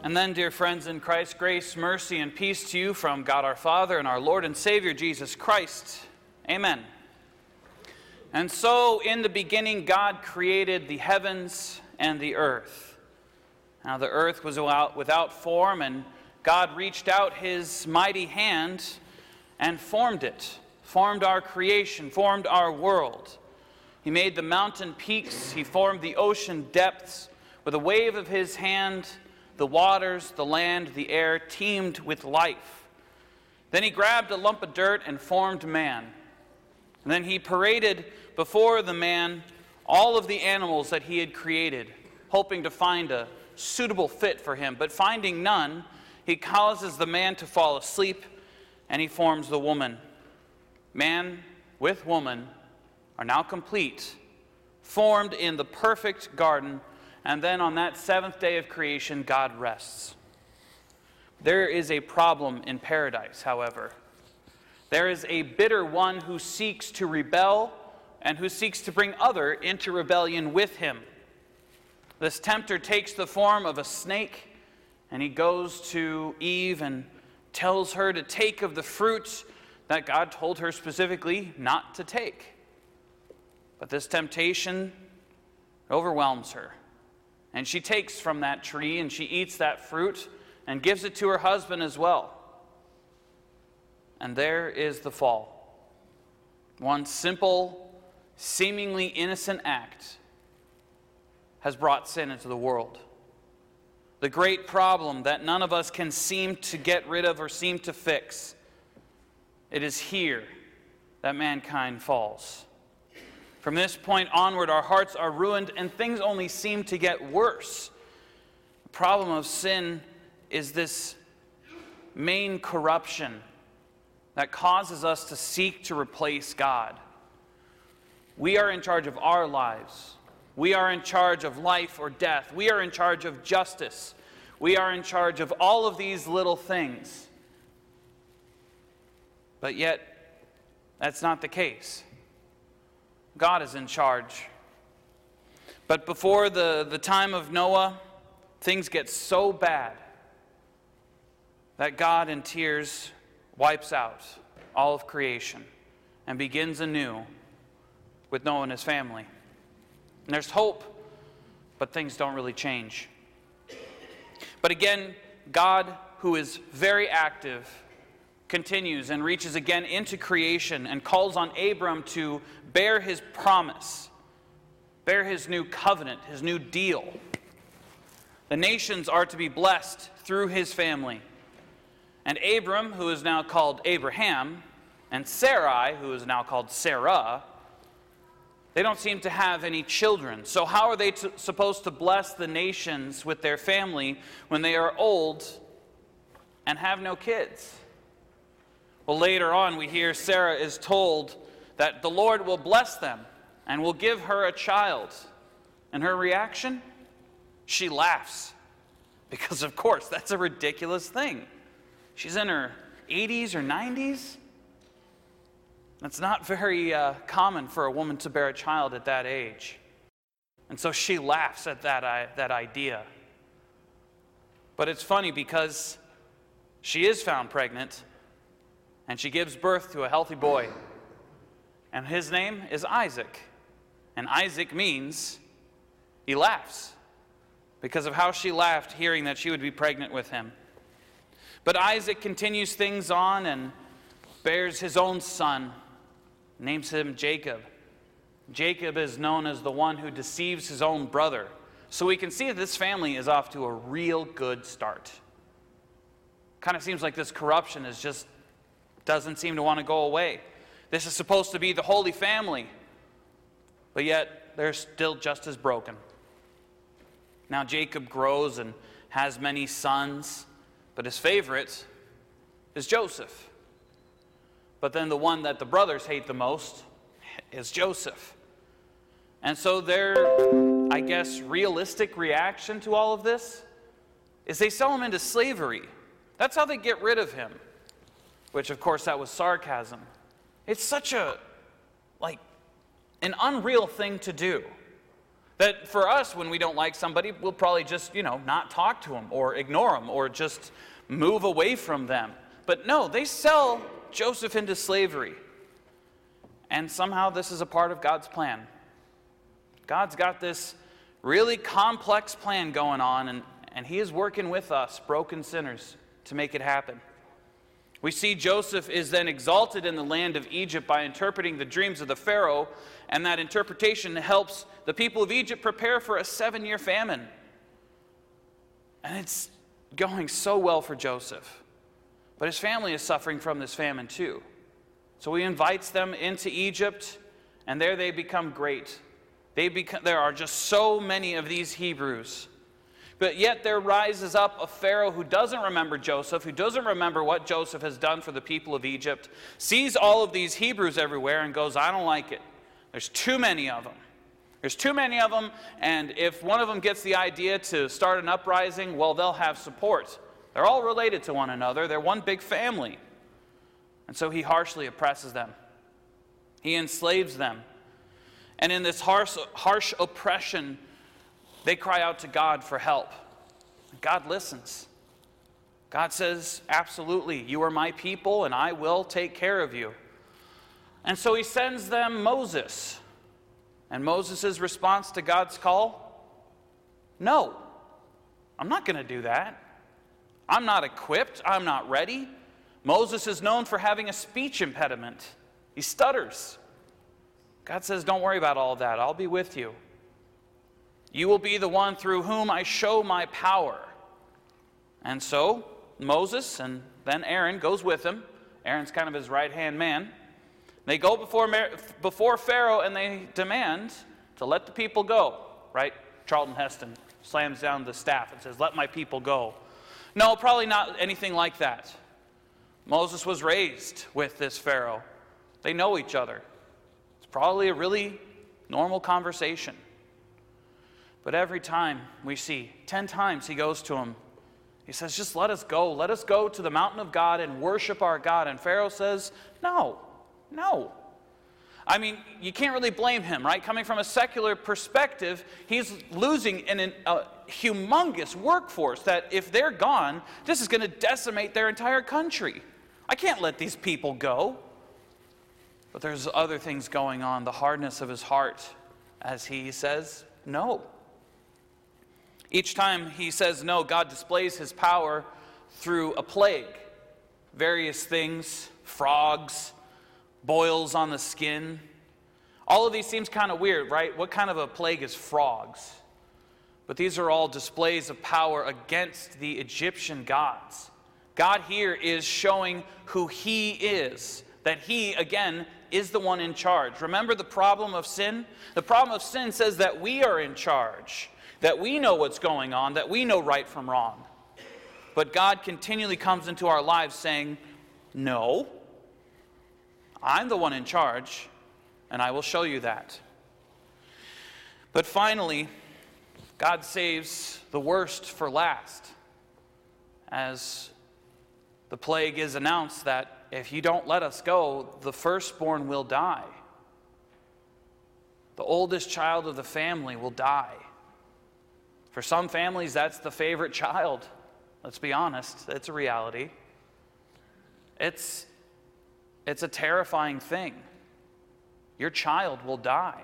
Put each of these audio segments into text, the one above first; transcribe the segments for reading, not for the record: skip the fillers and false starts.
And then, dear friends in Christ, grace, mercy, and peace to you from God our Father and our Lord and Savior Jesus Christ. Amen. And so, in the beginning, God created the heavens and the earth. Now, the earth was without form, and God reached out his mighty hand and formed it, formed our creation, formed our world. He made the mountain peaks, he formed the ocean depths. With a wave of his hand, the waters, the land, the air teemed with life. Then he grabbed a lump of dirt and formed man. And then he paraded before the man all of the animals that he had created, hoping to find a suitable fit for him. But finding none, he causes the man to fall asleep, and he forms the woman. Man with woman are now complete, formed in the perfect garden. And then on that seventh day of creation, God rests. There is a problem in paradise, however. There is a bitter one who seeks to rebel and who seeks to bring other into rebellion with him. This tempter takes the form of a snake, and he goes to Eve and tells her to take of the fruit that God told her specifically not to take. But this temptation overwhelms her. And she takes from that tree and she eats that fruit and gives it to her husband as well. And there is the fall. One simple, seemingly innocent act has brought sin into the world. The great problem that none of us can seem to get rid of or seem to fix. It is here that mankind falls. From this point onward, our hearts are ruined and things only seem to get worse. The problem of sin is this main corruption that causes us to seek to replace God. We are in charge of our lives. We are in charge of life or death. We are in charge of justice. We are in charge of all of these little things. But yet, that's not the case. God is in charge. But before the time of Noah, things get so bad that God in tears wipes out all of creation and begins anew with Noah and his family. And there's hope, but things don't really change. But again, God, who is very active, continues and reaches again into creation and calls on Abram to bear his promise, bear his new covenant, his new deal. The nations are to be blessed through his family. And Abram, who is now called Abraham, and Sarai, who is now called Sarah, they don't seem to have any children. So how are they supposed to bless the nations with their family when they are old and have no kids? Well, later on we hear Sarah is told that the Lord will bless them and will give her a child. And her reaction? She laughs. Because of course, that's a ridiculous thing. She's in her 80s or 90s. That's not very common for a woman to bear a child at that age. And so she laughs at that idea. But it's funny because she is found pregnant and she gives birth to a healthy boy. And his name is Isaac. And Isaac means he laughs because of how she laughed hearing that she would be pregnant with him. But Isaac continues things on and bears his own son, names him Jacob. Jacob is known as the one who deceives his own brother. So we can see that this family is off to a real good start. Kind of seems like this corruption is just doesn't seem to want to go away. This is supposed to be the holy family, but yet they're still just as broken. Now Jacob grows and has many sons, but his favorite is Joseph. But then the one that the brothers hate the most is Joseph. And so their, I guess, realistic reaction to all of this is they sell him into slavery. That's how they get rid of him. Which, of course, that was sarcasm. It's such an unreal thing to do. That for us, when we don't like somebody, we'll probably just, not talk to them or ignore them or just move away from them. But no, they sell Joseph into slavery. And somehow this is a part of God's plan. God's got this really complex plan going on, and he is working with us, broken sinners, to make it happen. We see Joseph is then exalted in the land of Egypt by interpreting the dreams of the Pharaoh, and that interpretation helps the people of Egypt prepare for a 7-year famine. And it's going so well for Joseph. But his family is suffering from this famine too. So he invites them into Egypt, and there they become great. There are just so many of these Hebrews. But yet there rises up a Pharaoh who doesn't remember Joseph, who doesn't remember what Joseph has done for the people of Egypt, sees all of these Hebrews everywhere and goes, I don't like it. There's too many of them. There's too many of them, and if one of them gets the idea to start an uprising, well, they'll have support. They're all related to one another. They're one big family. And so he harshly oppresses them. He enslaves them. And in this harsh oppression, they cry out to God for help. God listens. God says, absolutely, you are my people and I will take care of you. And so he sends them Moses. And Moses' response to God's call? No, I'm not going to do that. I'm not equipped. I'm not ready. Moses is known for having a speech impediment. He stutters. God says, don't worry about all of that. I'll be with you. You will be the one through whom I show my power. And so Moses and then Aaron goes with him. Aaron's kind of his right-hand man. They go before Pharaoh and they demand to let the people go. Right? Charlton Heston slams down the staff and says, let my people go. No, probably not anything like that. Moses was raised with this Pharaoh. They know each other. It's probably a really normal conversation. But every time we see, 10 times he goes to him, he says, just let us go. Let us go to the mountain of God and worship our God. And Pharaoh says, no. I mean, you can't really blame him, right? Coming from a secular perspective, he's losing a humongous workforce that if they're gone, this is going to decimate their entire country. I can't let these people go. But there's other things going on, the hardness of his heart, as he says, no. Each time he says no, God displays his power through a plague. Various things, frogs, boils on the skin. All of these seems kind of weird, right? What kind of a plague is frogs? But these are all displays of power against the Egyptian gods. God here is showing who he is, that he, again, is the one in charge. Remember the problem of sin? The problem of sin says that we are in charge, that we know what's going on, that we know right from wrong. But God continually comes into our lives saying, no, I'm the one in charge, and I will show you that. But finally, God saves the worst for last, as the plague is announced that if you don't let us go, the firstborn will die. The oldest child of the family will die. For some families, that's the favorite child. Let's be honest, it's a reality. It's a terrifying thing. Your child will die.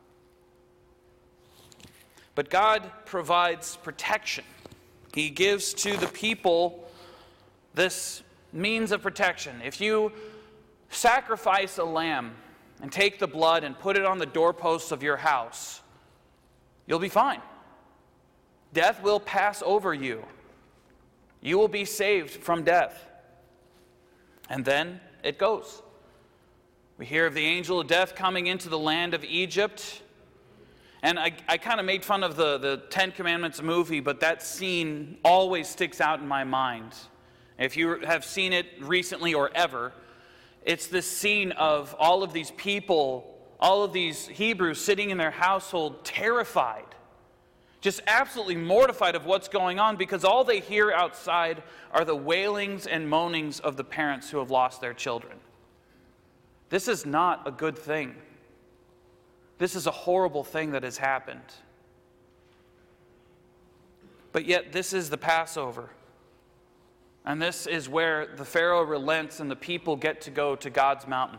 But God provides protection. He gives to the people this means of protection. If you sacrifice a lamb and take the blood and put it on the doorposts of your house, you'll be fine. Death will pass over you. You will be saved from death. And then it goes. We hear of the angel of death coming into the land of Egypt. And I kind of made fun of the Ten Commandments movie, but that scene always sticks out in my mind. If you have seen it recently or ever, it's this scene of all of these people, all of these Hebrews sitting in their household terrified, just absolutely mortified of what's going on, because all they hear outside are the wailings and moanings of the parents who have lost their children. This is not a good thing. This is a horrible thing that has happened. But yet this is the Passover. And this is where the Pharaoh relents and the people get to go to God's mountain.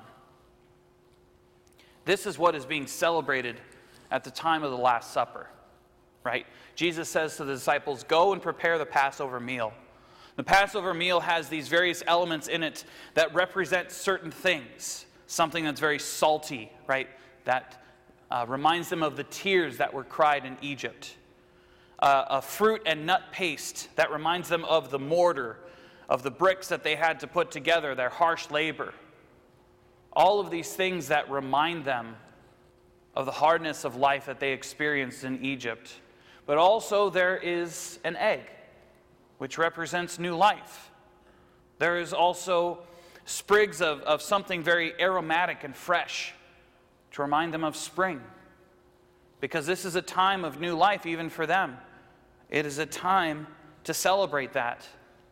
This is what is being celebrated at the time of the Last Supper, right? Jesus says to the disciples, go and prepare the Passover meal. The Passover meal has these various elements in it that represent certain things. Something that's very salty, right? That reminds them of the tears that were cried in Egypt. A fruit and nut paste that reminds them of the mortar, of the bricks that they had to put together, their harsh labor. All of these things that remind them of the hardness of life that they experienced in Egypt. But also there is an egg, which represents new life. There is also sprigs of something very aromatic and fresh to remind them of spring. Because this is a time of new life even for them. It is a time to celebrate that.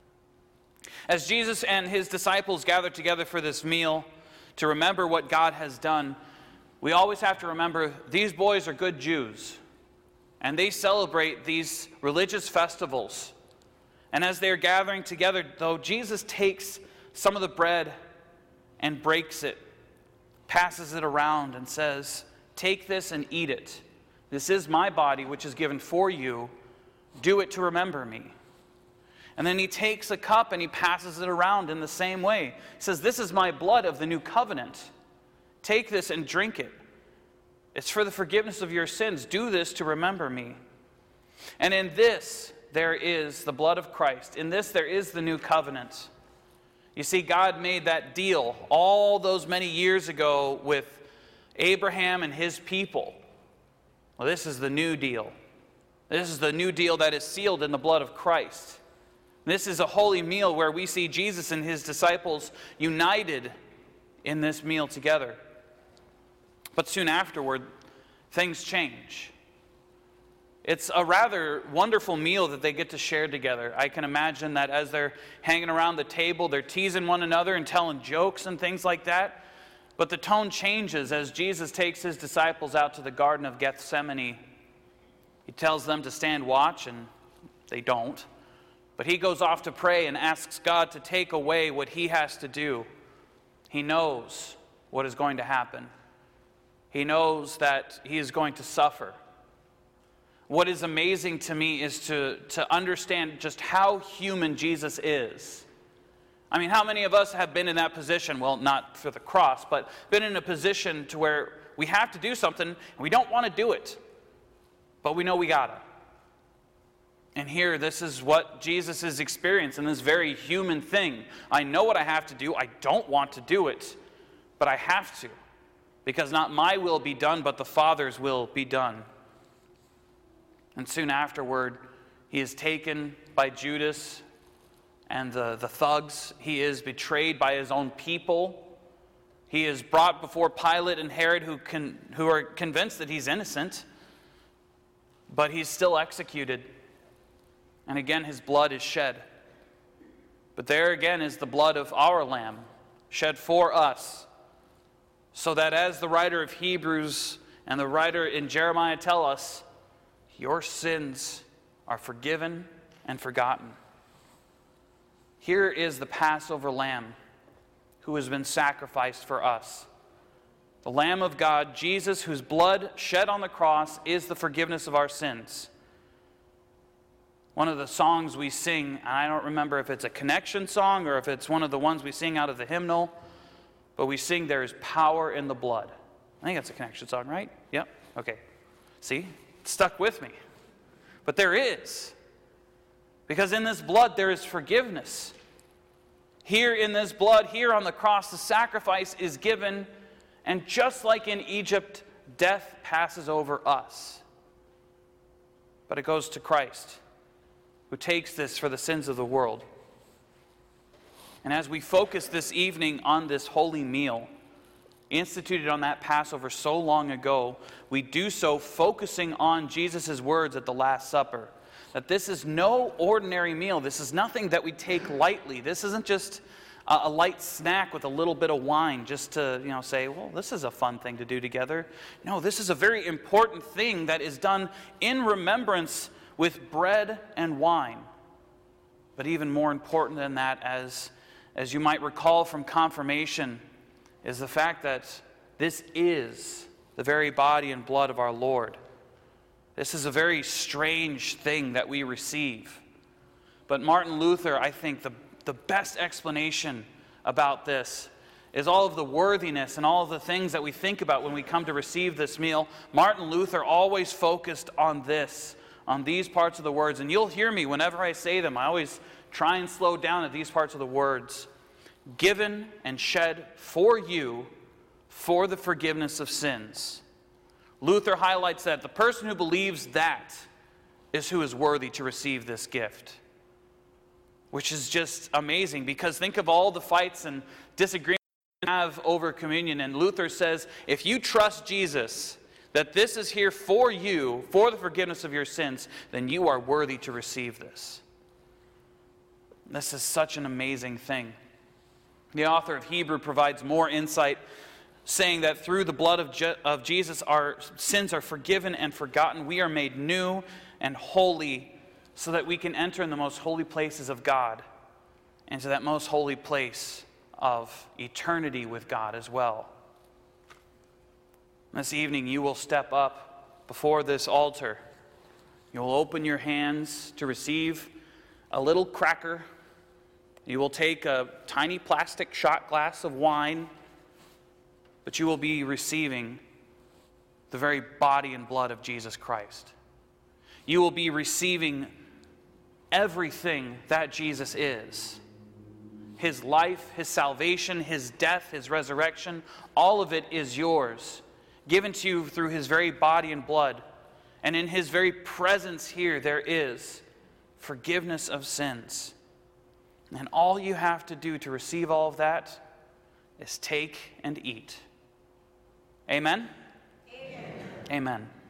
As Jesus and his disciples gather together for this meal to remember what God has done, we always have to remember these boys are good Jews. And they celebrate these religious festivals. And as they're gathering together, though, Jesus takes some of the bread and breaks it, passes it around and says, take this and eat it. This is my body, which is given for you. Do it to remember me. And then he takes a cup and he passes it around in the same way. He says, this is my blood of the new covenant. Take this and drink it. It's for the forgiveness of your sins. Do this to remember me. And in this, there is the blood of Christ. In this, there is the new covenant. You see, God made that deal all those many years ago with Abraham and his people. Well, this is the new deal. This is the new deal that is sealed in the blood of Christ. This is a holy meal where we see Jesus and his disciples united in this meal together. But soon afterward, things change. It's a rather wonderful meal that they get to share together. I can imagine that as they're hanging around the table, they're teasing one another and telling jokes and things like that. But the tone changes as Jesus takes his disciples out to the Garden of Gethsemane. He tells them to stand watch, and they don't. But he goes off to pray and asks God to take away what he has to do. He knows what is going to happen. He knows that he is going to suffer. What is amazing to me is to understand just how human Jesus is. I mean, how many of us have been in that position? Well, not for the cross, but been in a position to where we have to do something, and we don't want to do it, but we know we gotta. And here, this is what Jesus is experiencing, this very human thing. I know what I have to do. I don't want to do it, but I have to. Because not my will be done, but the Father's will be done. And soon afterward, he is taken by Judas and the thugs. He is betrayed by his own people. He is brought before Pilate and Herod, who are convinced that he's innocent. But he's still executed. And again, his blood is shed. But there again is the blood of our Lamb, shed for us. So that as the writer of Hebrews and the writer in Jeremiah tell us, your sins are forgiven and forgotten. Here is the Passover Lamb who has been sacrificed for us. The Lamb of God, Jesus, whose blood shed on the cross is the forgiveness of our sins. One of the songs we sing, and I don't remember if it's a connection song or if it's one of the ones we sing out of the hymnal, but we sing, there is power in the blood. I think that's a connection song, right? Yep. Okay. See? It stuck with me. But there is. Because in this blood there is forgiveness. Here in this blood, here on the cross, the sacrifice is given. And just like in Egypt, death passes over us. But it goes to Christ, who takes this for the sins of the world. And as we focus this evening on this holy meal, instituted on that Passover so long ago, we do so focusing on Jesus' words at the Last Supper. That this is no ordinary meal. This is nothing that we take lightly. This isn't just a light snack with a little bit of wine just to, say, well, this is a fun thing to do together. No, this is a very important thing that is done in remembrance with bread and wine. But even more important than that, as you might recall from confirmation, is the fact that this is the very body and blood of our Lord. This is a very strange thing that we receive. But Martin Luther, I think the best explanation about this is all of the worthiness and all of the things that we think about when we come to receive this meal. Martin Luther always focused on this, on these parts of the words. And you'll hear me whenever I say them. I always try and slow down at these parts of the words. Given and shed for you for the forgiveness of sins. Luther highlights that the person who believes that is who is worthy to receive this gift. Which is just amazing, because think of all the fights and disagreements we have over communion. And Luther says, if you trust Jesus, that this is here for you, for the forgiveness of your sins, then you are worthy to receive this. This is such an amazing thing. The author of Hebrew provides more insight, saying that through the blood of Jesus, our sins are forgiven and forgotten. We are made new and holy so that we can enter in the most holy places of God, and to that most holy place of eternity with God as well. This evening, you will step up before this altar. You will open your hands to receive a little cracker. You will take a tiny plastic shot glass of wine, but you will be receiving the very body and blood of Jesus Christ. You will be receiving everything that Jesus is. His life, His salvation, His death, His resurrection, all of it is yours, given to you through His very body and blood. And in His very presence here, there is forgiveness of sins. And all you have to do to receive all of that is take and eat. Amen? Amen. Amen.